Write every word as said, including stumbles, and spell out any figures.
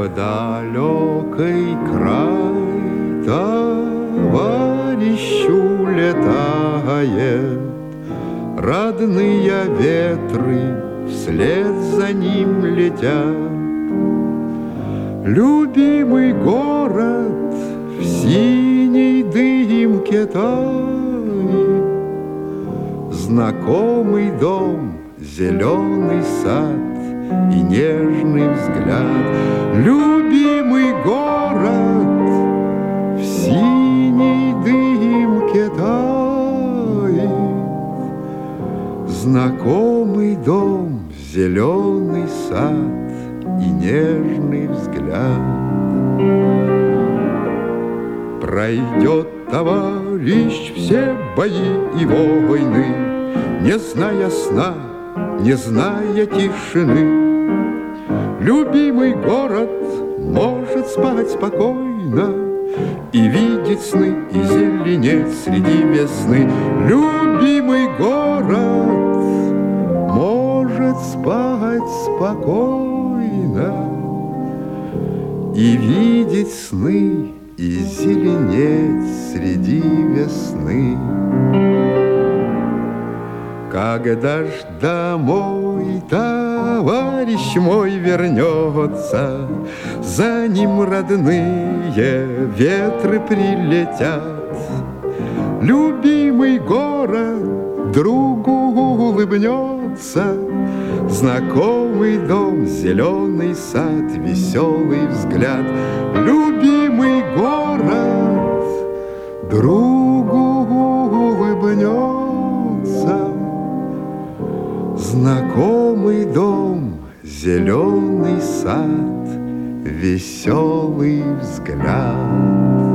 далекий край товарищу летает, родные ветры вслед за ним летят. Любимый город в синей дымке тает, знакомый дом, зеленый сад и нежный взгляд. Любимый город в синей дымке тает, знакомый дом, зеленый сад и нежный взгляд. Пройдет товарищ все бои и войны, не зная сна, не зная тишины. Любимый город может спать спокойно и видеть сны, и зеленеть среди весны. Любимый город может спать спокойно и видеть сны, и зеленеть среди весны. Когда ж домой товарищ мой вернется, за ним родные ветры прилетят. Любимый город другу улыбнется, знакомый дом, зеленый сад, веселый взгляд. Любимый город другу улыбнется, знакомый дом, зеленый сад, веселый взгляд.